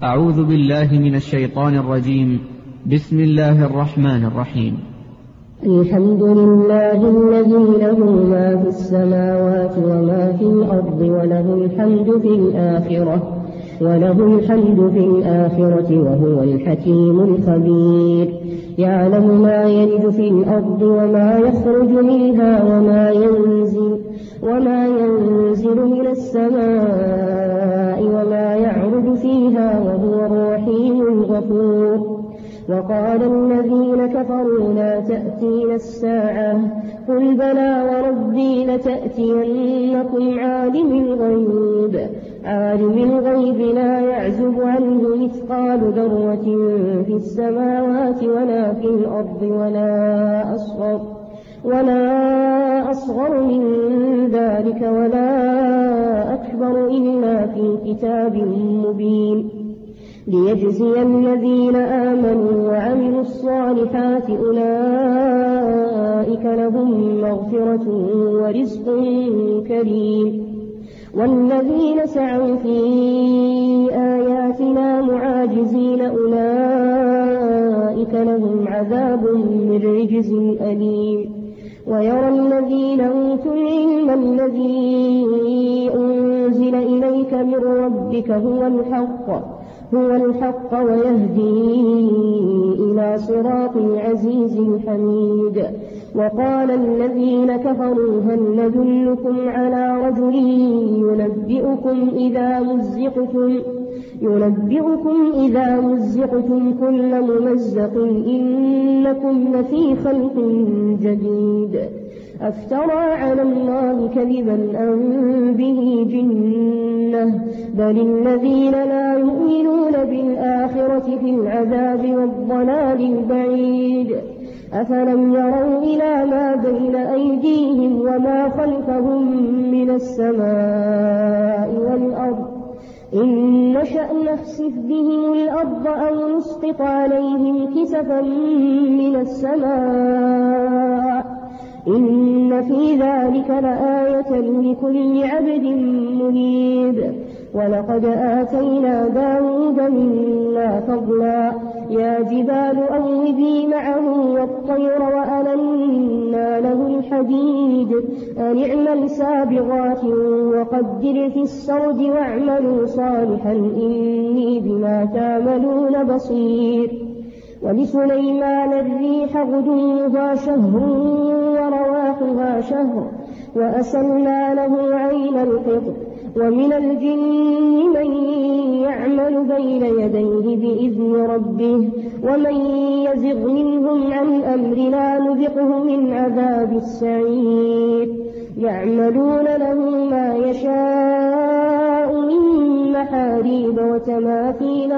أعوذ بالله من الشيطان الرجيم. بسم الله الرحمن الرحيم. الحمد لله الذي له ما في السماوات وما في الأرض وله الحمد في الآخرة وهو الحكيم الخبير. يعلم ما يلج في الأرض وما يخرج منها وما ينزل من السماء وما يعرج فيها وهو الرحيم الغفور. وقال الذين كفروا لا تأتينا الساعة قل بلى وربي لتأتينكم عالم الغيب لا يعزب عنه مثقال ذرة في السماوات ولا في الأرض ولا أصغر من ذلك ولا أكبر إلا في كتاب مبين. ليجزي الذين آمنوا وعملوا الصالحات أولئك لهم مغفرة ورزق كريم. والذين سعوا في آياتنا معاجزين أولئك لهم عذاب من رجز أليم. ويرى الذين أوتوا العلم الذي أنزل إليك من ربك هو الحق ويهدي إلى صراط العزيز الحميد. وقال الذين كفروا هل ندلكم على رجل ينبئكم إذا مزقتم كل ممزق إنكم لفي خلق جديد. أفترى على الله كذبا أم به جنة بل الذين لا يؤمنون بالآخرة في العذاب والضلال البعيد. أفلم يروا إلى ما بين أيديهم وما خلفهم من السماء والأرض إن نشأ نخسف بهم الأرض أو نسقط عليهم كسفا من السماء إن في ذلك لآية لكل عبد منيب. ولقد آتينا داود منا فضلا يا جبال أوبي معه والطير وألنا له الحديد أن اعمل سابغات وقدر في السرد واعملوا صالحا إني بما تعملون بصير. ولسليمان الريح غدوها شهر ورواحها شهر وأسلنا له عين القطر. ومن الجن من يعمل بين يديه بإذن ربه ومن يزغ منهم عن أمرنا نذقه من عذاب السعير. يعملون له ما يشاء من محاريب وتماثيل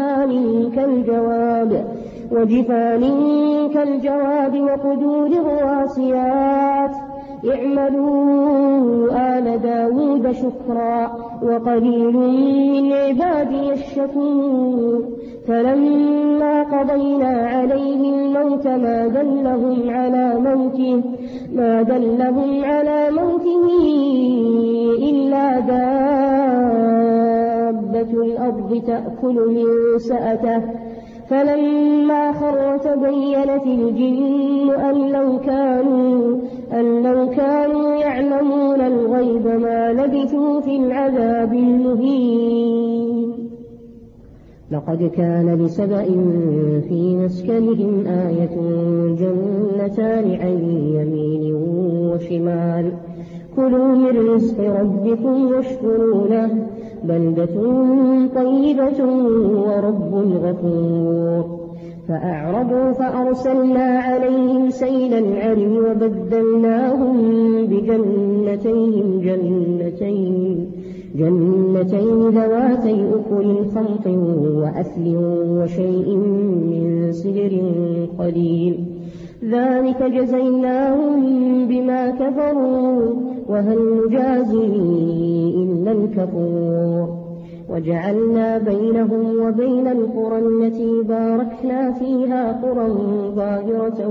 وجفان كالجواب وقدور الراسيات. اعملوا آل داود شكرا وقليل من عبادي الشكور. فلما قضينا عليه الموت ما دلهم على موته إلا دابة الأرض تأكل من سأته. فلما خر تبينت الجن أن لو كانوا يعلمون الغيب ما لبثوا في العذاب المهين. لقد كان لسبأ في مسكنهم آية جنتان عن يمين وشمال كلوا من رزق ربكم واشكروا له بلدة طيبة ورب غفور. فأعرضوا فأرسلنا عليهم سيل العرم وبدلناهم بجنتين ذواتي أكل خمط وأثل وشيء من سدر قليل ذلك جزيناهم بما كفروا وهل نجازي إلا الكفور. وجعلنا بينهم وبين القرى التي باركنا فيها قرى ظاهرة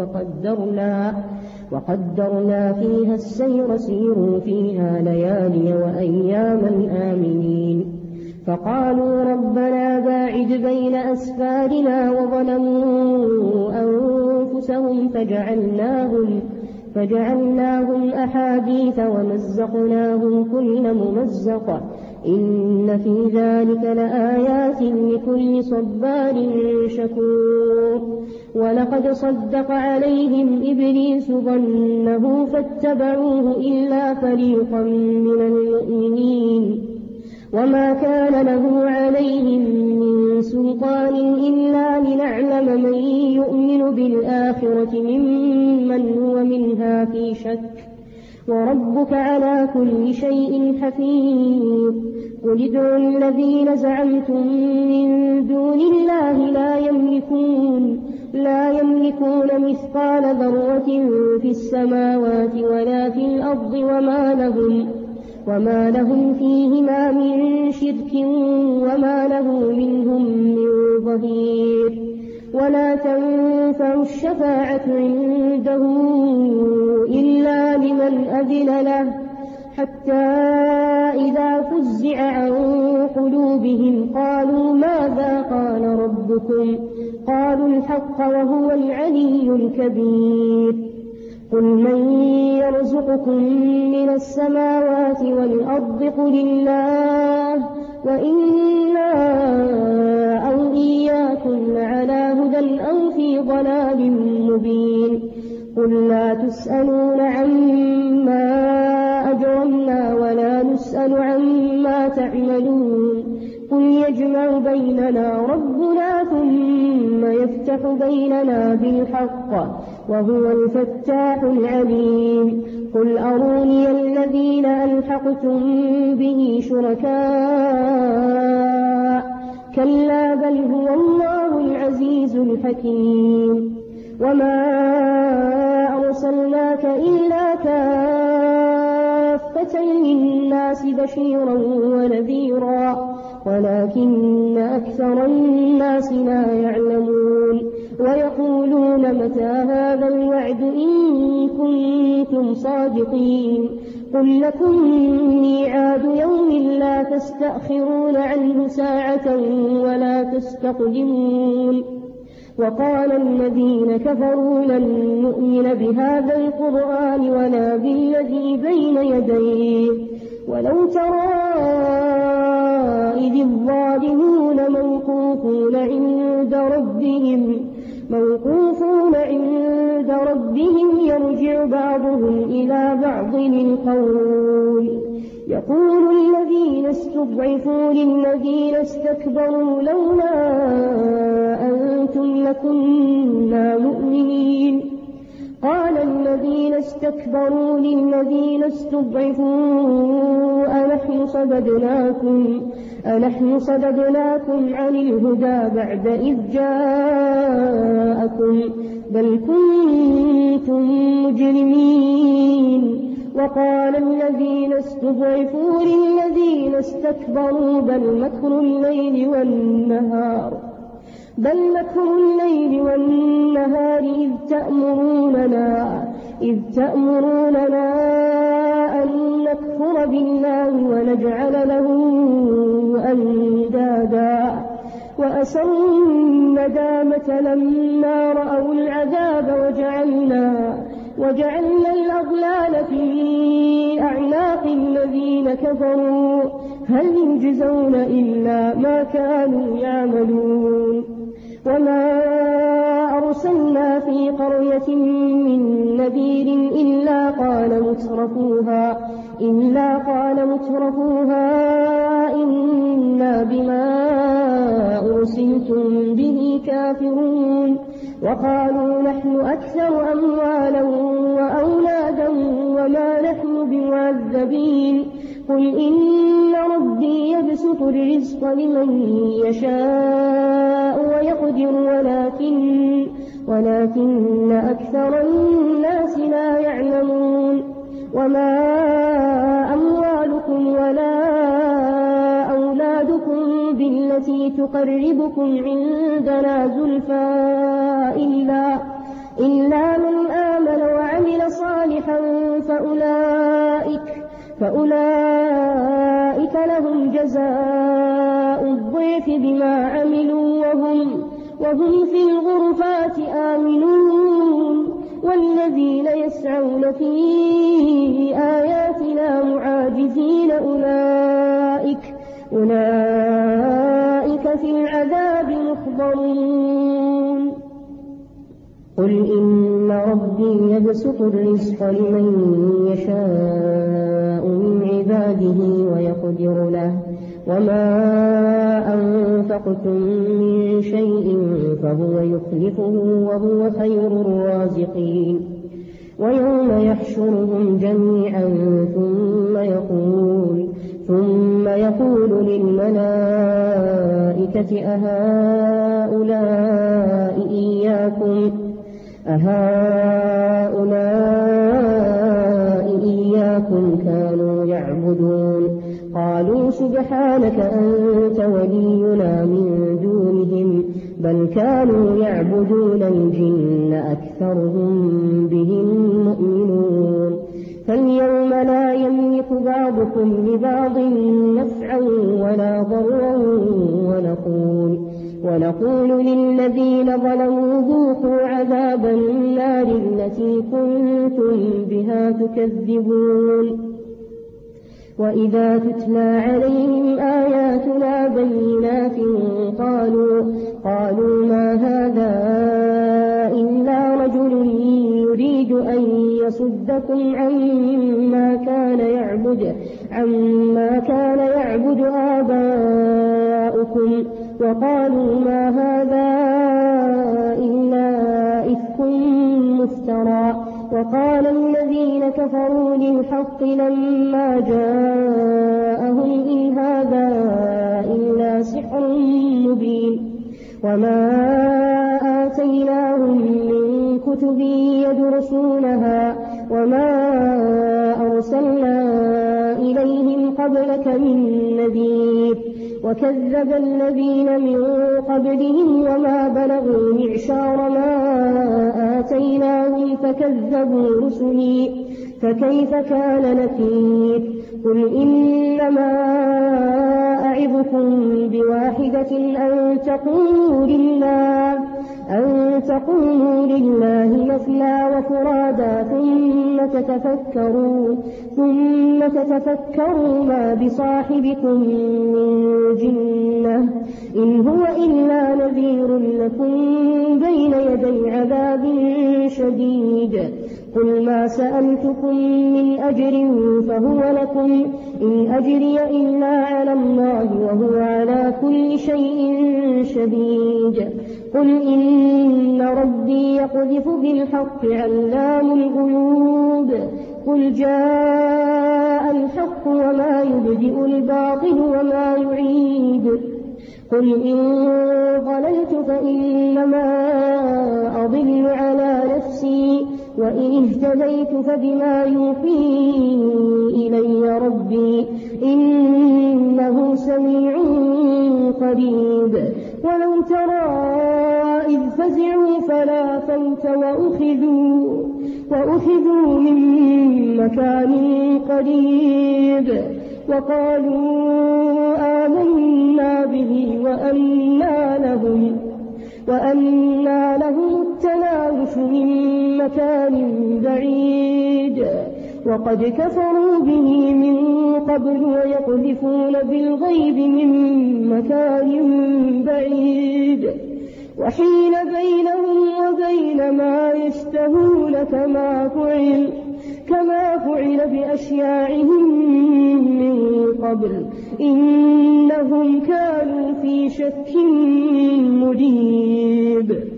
وقدرنا فيها السير سيروا فيها ليالي وأياما آمنين. فقالوا ربنا باعد بين أسفارنا وظلموا أنفسهم فجعلناهم أحاديث ومزقناهم كل ممزق إن في ذلك لآيات لكل صبار شكور ولقد صدق عليهم إبليس ظنه فاتبعوه إلا فريقا من المؤمنين وما كان له عليهم من سلطان إلا لنعلم من يؤمن بالآخرة ممن هو منها في شك وربك على كل شيء حفيظ قل ادعوا الذين زعمتم من دون الله لا يملكون مثقال ذرة في السماوات ولا في الأرض وما لهم فيهما من شرك وما له منهم من ظهير ولا تنفع الشفاعة عنده إلا لمن أذن له حتى إذا فزع عن قلوبهم قالوا ماذا قال ربكم قالوا الحق وهو العلي الكبير قل من يرزقكم من السماوات والأرض قل الله وإنا أو إياكم لعلى هدى أو في ضلال مبين قل لا تسألون عما أجرمنا ولا نسأل عما تعملون قل يجمع بيننا ربنا ثم يفتح بيننا بالحق وهو الفتاح العليم قل أروني الذين ألحقتم به شركاء كلا بل هو الله العزيز الحكيم وما أرسلناك إلا كافة للناس بشيرا ونذيرا ولكن أكثر الناس لا يعلمون ويقولون متى هذا الوعد إن كنتم صادقين قل لكم ميعاد يوم لا تستأخرون عنه ساعة ولا تستقدمون وقال الذين كفروا لن نؤمن بهذا القرآن ولا بالذي بين يديه ولو ترى إذ الظالمون موقوفون عند ربهم يرجع بعضهم إلى بعض القول يقول الذين استضعفوا للذين استكبروا لولا أنتم لكنا مؤمنين قال الذين استكبروا للذين استضعفوا أنحن صددناكم عن الهدى بعد إذ جاءكم بل كنتم مجرمين وقال الذين استضعفوا للذين استكبروا بل مكر الليل والنهار إذ تأمروننا أن نكفر بالله ونجعل له أندادا وأسروا الندامة لما رأوا العذاب وجعلنا الأغلال في أعناق الذين كفروا هل يجزون إلا ما كانوا يعملون وما أرسلنا في قرية من نذير إلا قال مترفوها إنا بما أرسلتم به كافرون وقالوا نحن أكثر أموالا وأولادا وما نحن بمعذبين قل إن ربي يبسط الرزق لمن يشاء ويقدر ولكن أكثر الناس لا يعلمون وما أموالكم ولا أولادكم بالتي تقربكم عندنا زلفى إلا من آمن وعمل صالحا فأولئك لهم جزاء الضعف بما عملوا وهم في الغرفات آمنون والذين يسعون في آياتنا معاجزين أولئك في العذاب محضرون قل إن ربي يبسط الرزق لمن يشاء من عباده ويقدر له وما أنفقتم من شيء فهو يخلفه وهو خير الرازقين ويوم يحشرهم جميعا ثم يقول للملائكة أهؤلاء إياكم كانوا يعبدون قالوا سبحانك أنت ولينا من دونهم بل كانوا يعبدون الجن أكثرهم بهم مؤمنون فاليوم لا يملك بعضكم لبعض نفعا ولا ضرا ونقول للذين ظلموا ذوقوا عذاب النار التي كنتم بها تكذبون وإذا تتلى عليهم آياتنا بينات قالوا ما هذا إلا رجل يريد أن يصدكم عما كان يعبد آباؤكم وقالوا ما هذا إلا إفك مفترى وقال الذين كفروا للحق لما جاءهم إن هذا إلا سحر مبين وما آتيناهم من كتب يدرسونها وما أرسلنا إليهم قبلك من نذير وكذب الذين من قبلهم وما بلغوا معشار ما آتيناهم فكذبوا رسلي فكيف كان نكير قل إنما أعظكم بواحدة أن تقوموا لله مثنى وفرادا ثم تتفكروا ما بصاحبكم من جنة إن هو إلا نذير لكم بين يدي عذاب شديد قل ما سألتكم من أجر فهو لكم إن أجري إلا على الله وهو على كل شيء شهيد قل إن ربي يقذف بالحق علام الغيوب قل جاء الحق وما يبدئ الباطل وما يعيد قل إن ضللت فإنما أضل على نفسي وإن اهتديت فبما يوحي إلي ربي إنه سميع قريب ولو ترى إذ فزعوا فلا فوت وأخذوا من مكان قريب وقالوا آمنا به وأنى لهم التناوش من مكان بعيد وقد كفروا به من قبل ويقذفون بالغيب من مكان بعيد وحيل بينهم وبين ما يشتهون كما فعل بأشياعهم من قبل إنهم كانوا في شك مريب